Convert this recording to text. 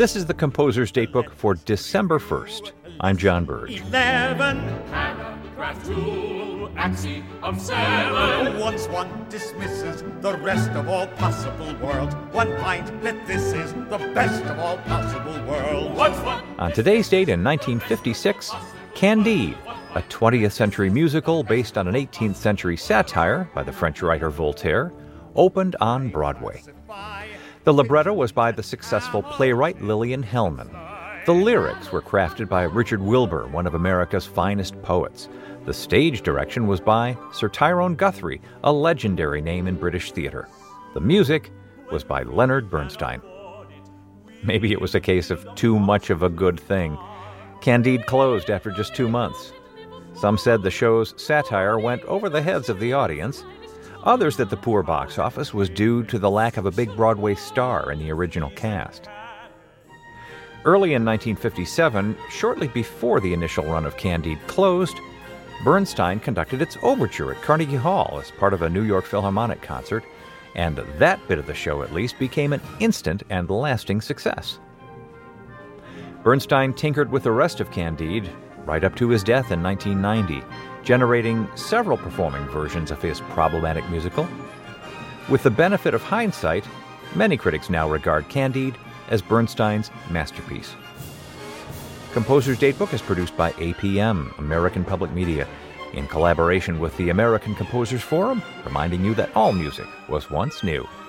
This is the Composer's Datebook for December 1st. I'm John Burge. 11. Paragraph rule, axiom 7. Once one dismisses the rest of all possible worlds, one finds that this is the best of all possible worlds. On today's date in 1956, Candide, a 20th century musical based on an 18th century satire by the French writer Voltaire, opened on Broadway. The libretto was by the successful playwright Lillian Hellman. The lyrics were crafted by Richard Wilbur, one of America's finest poets. The stage direction was by Sir Tyrone Guthrie, a legendary name in British theater. The music was by Leonard Bernstein. Maybe it was a case of too much of a good thing. Candide closed after just 2 months. Some said the show's satire went over the heads of the audience. Others that the poor box office was due to the lack of a big Broadway star in the original cast. Early in 1957, shortly before the initial run of Candide closed, Bernstein conducted its overture at Carnegie Hall as part of a New York Philharmonic concert, and that bit of the show at least became an instant and lasting success. Bernstein tinkered with the rest of Candide right up to his death in 1990, generating several performing versions of his problematic musical. With the benefit of hindsight, many critics now regard Candide as Bernstein's masterpiece. Composer's Datebook is produced by APM, American Public Media, in collaboration with the American Composers Forum, reminding you that all music was once new.